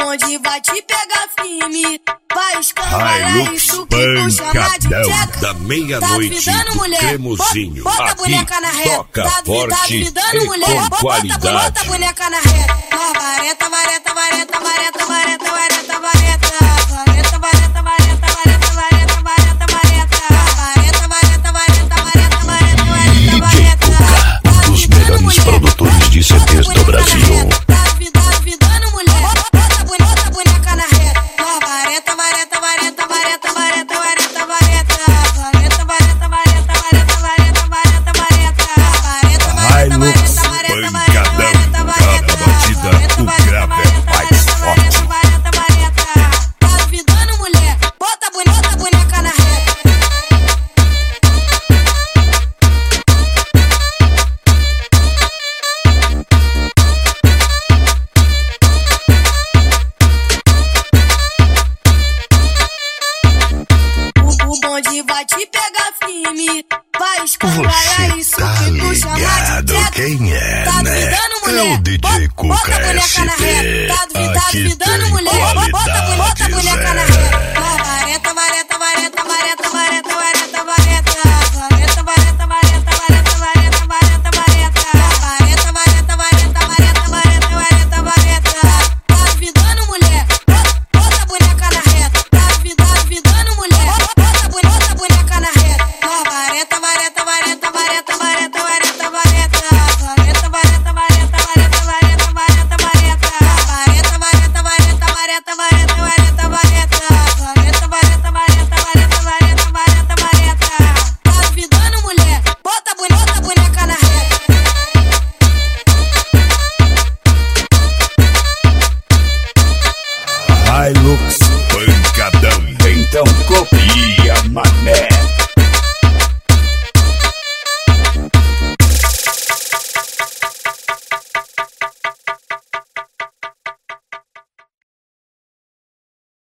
bonde vai te pegar firme, vai escangalhar isso que tu chama de tcheca. Da meia-noite do Cremosinho. Bota a boneca na reta, toca forte e com qualidade. Bota a boneca na reta. Vareta, vareta, vareta, vareta, vareta, vareta, vareta. Vareta, vareta, vareta, vareta, vareta, vareta, vareta. Vareta, vareta, vareta, vareta, vareta, vareta, vareta. Um dos melhores produtores de CDs do Brasil. Vai te pegar firme, vai escangalhar isso que tu chama de tcheca. Quem é, tá né? duvidando, mulher? É o DJ Cuca Bota a boneca na reta. Tá duvidando, mulher? Bota a boneca na reta. Vareta, vareta, vareta, vareta, vareta, vareta, vareta. Vareta, vareta, vareta, vareta, vareta, vareta, vareta. Vareta, vareta, vareta, vareta, vareta, vareta, vareta. Tá duvidando, mulher? Bota a boneca na reta. Tá duvidando, mulher? Bota a boneca na reta. Vareta, vareta, vareta, vareta, vareta, vareta, vareta. Vareta, vareta, vareta, vareta, vareta, vareta, vareta. Vareta, vareta, vareta, vareta, vareta, vareta, vareta. Vareta, vareta, vareta, vareta, vareta, vareta, vareta. Tá duvidando, mulher? Bota a boneca na reta. Hilux